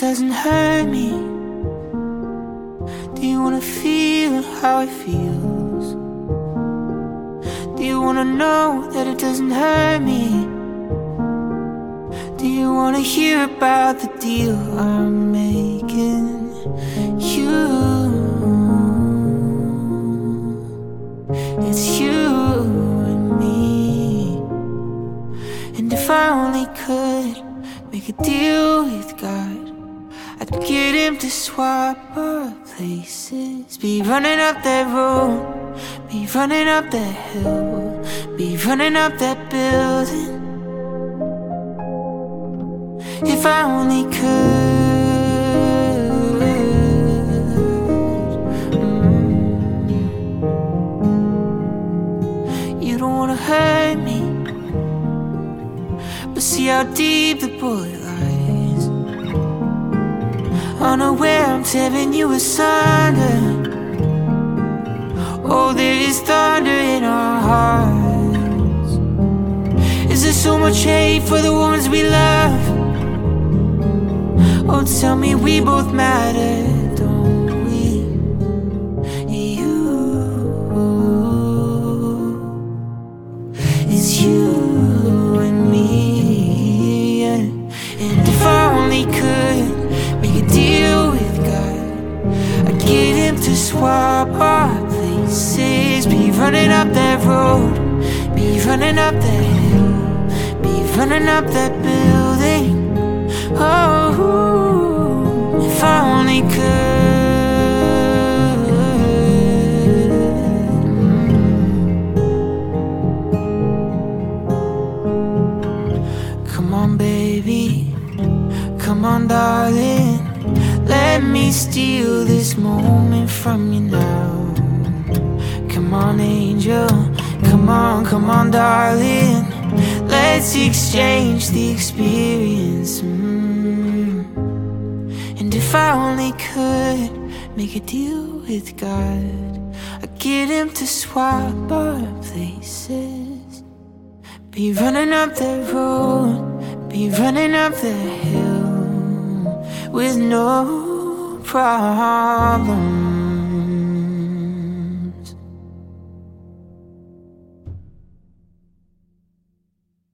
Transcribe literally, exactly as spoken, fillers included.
doesn't hurt me? Do you wanna feel how it feels? Do you wanna know that it doesn't hurt me? Do you wanna hear about the deal I'm making? You, it's you and me. And if I only could make a deal with God, I'd get him to swap our places. Be running up that road, be running up that hill, be running up that building. If I only could, mm. You don't wanna hurt me, but see how deep the bullet lies. Unaware I'm tearing you asunder. Oh, there is thunder in our hearts. Is there so much hate for the ones we love? Oh, tell me we both matter, don't we? You, it's you and me, yeah. And if I only could make a deal with God, I'd get him to swap our places. Be running up that road, be running up that hill, be running up that building. Oh, if I only could. Come on, baby, come on, darling. Let me steal this moment from you now. Come on, angel, come on, come on, darling. Let's exchange the experience. mm. And if I only could make a deal with God, I'd get him to swap our places. Be running up that road, be running up that hill with no problem.